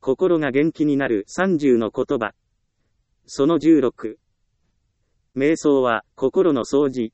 心が元気になる30の言葉。その16。瞑想は、心の掃除。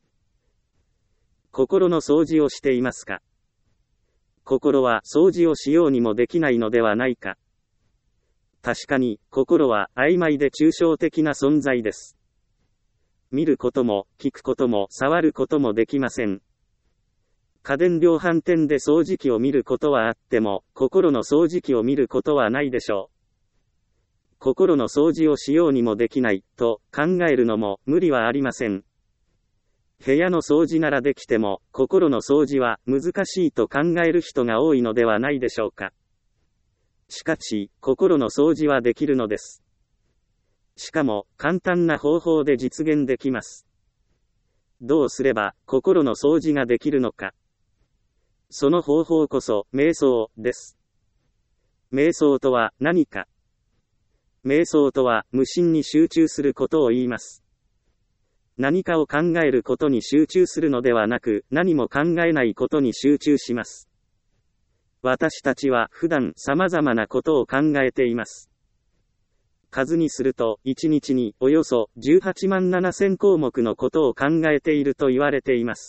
心の掃除をしていますか？心は掃除をしようにもできないのではないか。確かに、心は曖昧で抽象的な存在です。見ることも、聞くことも、触ることもできません。家電量販店で掃除機を見ることはあっても、心の掃除機を見ることはないでしょう。心の掃除をしようにもできない、と考えるのも無理はありません。部屋の掃除ならできても、心の掃除は難しいと考える人が多いのではないでしょうか。しかし、心の掃除はできるのです。しかも、簡単な方法で実現できます。どうすれば、心の掃除ができるのか。その方法こそ、瞑想です。瞑想とは何か。瞑想とは、無心に集中することを言います。何かを考えることに集中するのではなく、何も考えないことに集中します。私たちは普段様々なことを考えています。数にすると、1日におよそ18万7000項目のことを考えていると言われています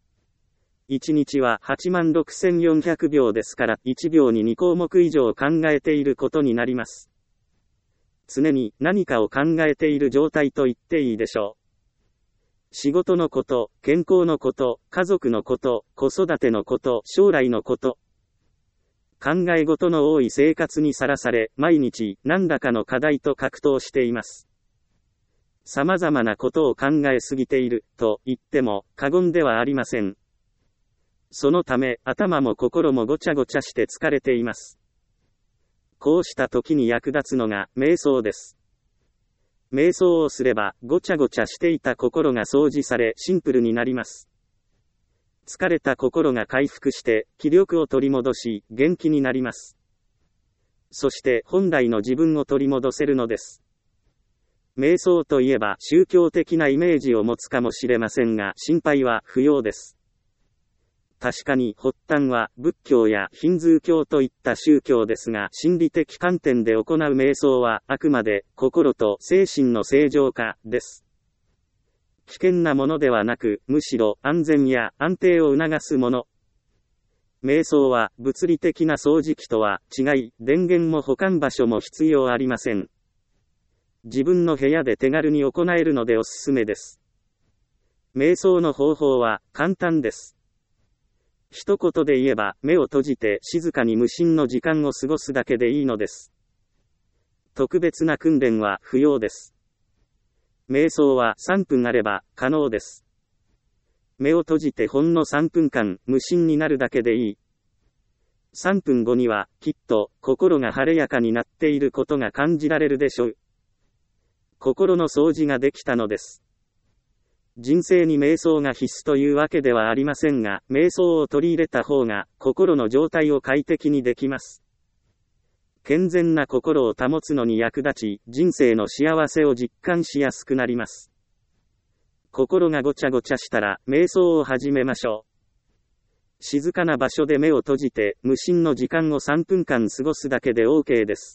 。1日は8万6400秒ですから、1秒に2項目以上考えていることになります。常に何かを考えている状態と言っていいでしょう。仕事のこと、健康のこと、家族のこと、子育てのこと、将来のこと。考え事の多い生活にさらされ、毎日何らかの課題と格闘しています。様々なことを考えすぎている、と言っても過言ではありません。そのため、頭も心もごちゃごちゃして疲れています。こうした時に役立つのが、瞑想です。瞑想をすれば、ごちゃごちゃしていた心が掃除され、シンプルになります。疲れた心が回復して、気力を取り戻し、元気になります。そして、本来の自分を取り戻せるのです。瞑想といえば、宗教的なイメージを持つかもしれませんが、心配は不要です。確かに発端は仏教やヒンズー教といった宗教ですが、心理的観点で行う瞑想はあくまで心と精神の正常化です。危険なものではなく、むしろ安全や安定を促すもの。瞑想は物理的な掃除機とは違い、電源も保管場所も必要ありません。自分の部屋で手軽に行えるのでおすすめです。瞑想の方法は簡単です。一言で言えば、目を閉じて静かに無心の時間を過ごすだけでいいのです。特別な訓練は不要です。瞑想は3分あれば可能です。目を閉じてほんの3分間無心になるだけでいい。3分後にはきっと心が晴れやかになっていることが感じられるでしょう。心の掃除ができたのです。人生に瞑想が必須というわけではありませんが、瞑想を取り入れた方が心の状態を快適にできます。健全な心を保つのに役立ち、人生の幸せを実感しやすくなります。心がごちゃごちゃしたら、瞑想を始めましょう。静かな場所で目を閉じて、無心の時間を3分間過ごすだけで OK です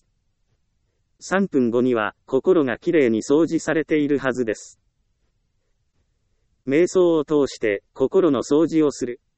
。3分後には、心がきれいに掃除されているはずです。瞑想を通して、心の掃除をする。